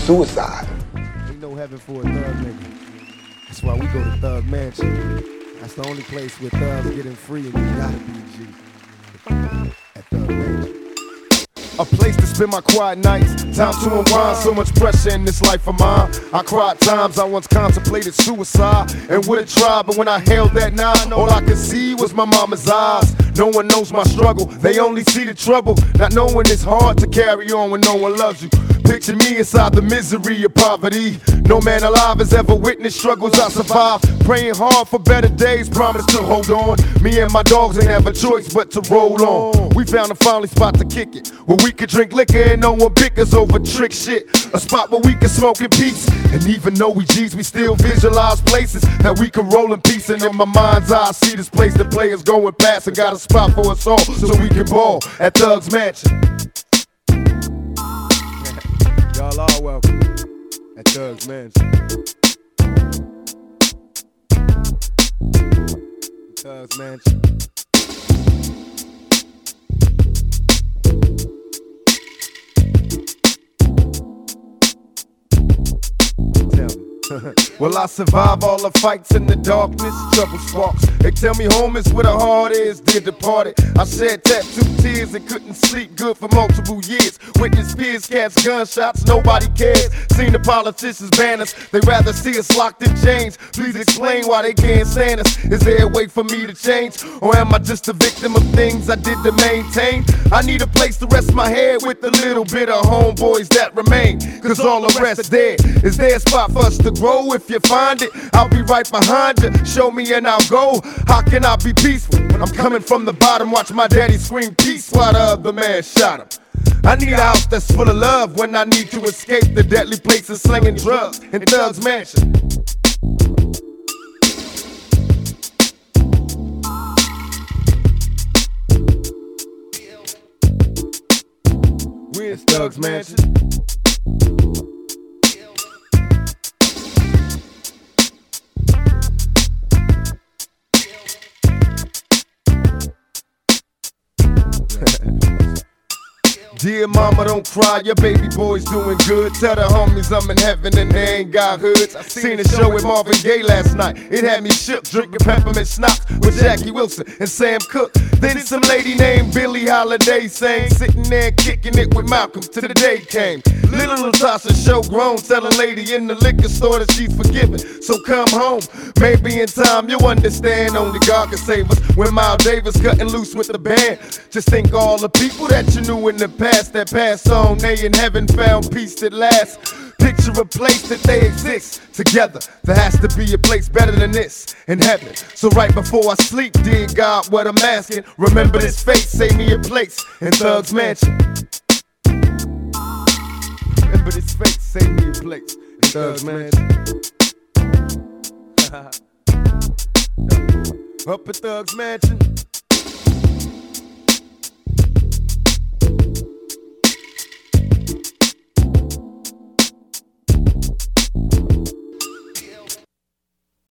suicide. Ain't no heaven for a thug nigga. That's why we go to Thug Mansion. That's the only place where thugs getting free and you gotta be a G. At Thug Mansion. A place to spend my quiet nights, time to unwind, so much pressure in this life of mine. I cried times I once contemplated suicide and would've tried, but when I held that nine, all I could see was my mama's eyes. No one knows my struggle, they only see the trouble, not knowing it's hard to carry on when no one loves you. Picture me inside the misery of poverty. No man alive has ever witnessed struggles I survived. Praying hard for better days, promise to hold on. Me and my dogs ain't have a choice but to roll on. We found a finally spot to kick it, where we could drink liquor and no one bickers over trick shit. A spot where we can smoke in peace. And even though we G's, we still visualize places that we can roll in peace. And in my mind's eye, I see this place that players going past and got a spot for us all so we can ball at Thug's Mansion. Y'all are welcome at Thug's Mansion. Thug's Mansion. Tell me. Will I survive all the fights in the darkness? Trouble sparks. They tell me home is where the heart is, dear departed. I shed tattooed tears and couldn't sleep good for multiple years. Witness fears, cats, gunshots, nobody cares. Seen the politicians ban us, they rather see us locked in chains. Please explain why they can't stand us. Is there a way for me to change? Or am I just a victim of things I did to maintain? I need a place to rest my head with a little bit of homeboys that remain, cause all the rest dead. Is there a spot for us to grow? If you find it, I'll be right behind you. Show me and I'll go. How can I be peaceful when I'm coming from the bottom? Watch my daddy scream peace while the other man shot him. I need a house that's full of love when I need to escape the deadly places slinging drugs in Thug's Mansion. We're in Thug's Mansion. Dear mama, don't cry, your baby boy's doing good. Tell the homies I'm in heaven and they ain't got hoods. I seen a show with Marvin Gaye last night. It had me shook, drinking peppermint schnapps with Jackie Wilson and Sam Cooke. Then some lady named Billie Holiday sang, sitting there kicking it with Malcolm till the day came. Little Natasha show grown, tell a lady in the liquor store that she's forgiven, so come home. Maybe in time you'll understand, only God can save us. When Miles Davis cutting loose with the band, just think all the people that you knew in the past that passed on, they in heaven found peace at last. Picture a place that they exist together. There has to be a place better than this in heaven. So right before I sleep, dear God, what I'm asking, remember this face, save me a place in Thug's Mansion. Remember this face, save me a place in Thug's Mansion. Up at Thug's Mansion.